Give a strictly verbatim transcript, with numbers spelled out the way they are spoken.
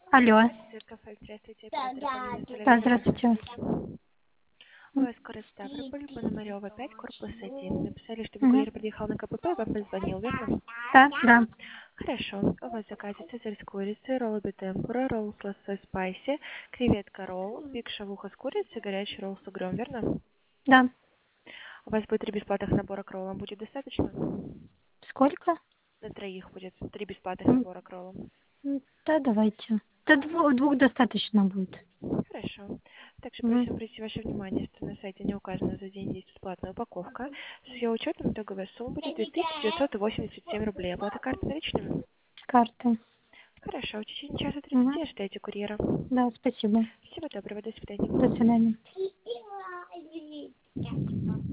Алло. Циркофель, здравствуйте, оператор Полина Да, Соловьева. здравствуйте. У вас город Ставрополь, Пономарева пять, корпус один. Написали, чтобы Угу. курьер подъехал на КПП, вам позвонил, верно? Да, да. Хорошо. У вас заказ цезарь с курицей, ролл битемпура, ролл с лосось спайси, креветка ролл, биг шавуха с курицей, горячий ролл с угрем, верно? Да. У вас будет три бесплатных набора к роллам. Будет достаточно? Сколько? На троих будет три бесплатных М, набора к роллам. м, Да, давайте. Да, двух, двух достаточно будет. Хорошо. Также Угу. просим обратить ваше внимание, что на сайте не указана за день есть бесплатная упаковка. С ее учетом итоговая сумма будет две тысячи девятьсот восемьдесят семь рублей. Оплата карты наличными? С карты. Хорошо. В течение часа Угу. тридцати ожидайте курьера. Да, спасибо. Всего доброго. До До свидания. свидания.